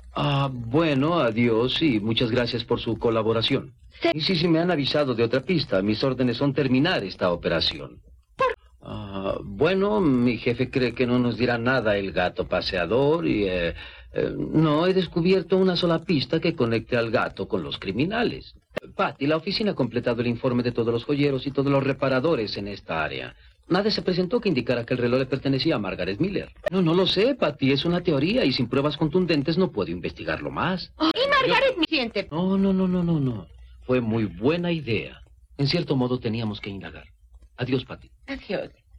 Bueno, adiós y muchas gracias por su colaboración. Sí. Sí, me han avisado de otra pista. Mis órdenes son terminar esta operación. Bueno, mi jefe cree que no nos dirá nada el gato paseador y... no, he descubierto una sola pista que conecte al gato con los criminales. Patty, la oficina ha completado el informe de todos los joyeros y todos los reparadores en esta área. Nadie se presentó que indicara que el reloj le pertenecía a Margaret Miller. No lo sé, Patty, es una teoría y sin pruebas contundentes no puedo investigarlo más. Y Margaret me siente... No. Fue muy buena idea. En cierto modo teníamos que indagar. Adiós, Patty. Adiós.